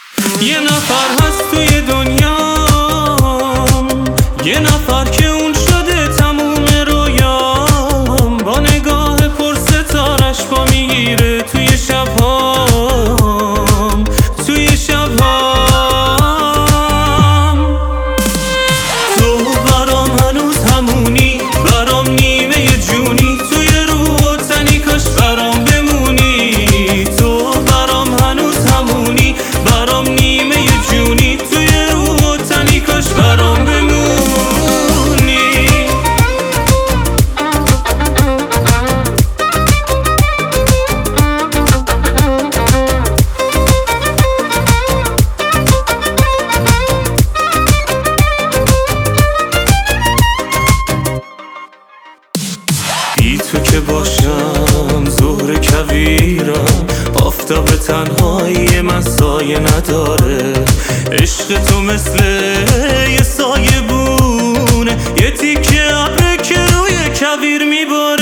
یه نفر هست توی دنیا، یه نفر که اون شده تموم رویام، با نگاه پر ستارش با میگیره توی شبهام، توی شبهام. تو برام هنوز همونی، برام نیمه جونی، توی روح و تنی کاش برام بمونی. تو برام هنوز همونی، برام نیمه جونی، توی روح و تنی کاش برام بمونی. بی تو که باشم ظهر کویرم، آفتاب تنهایی من سایه نداره. عشق تو مثل یه سایه بونه، یه تیکه ابر که روی کویر میباره.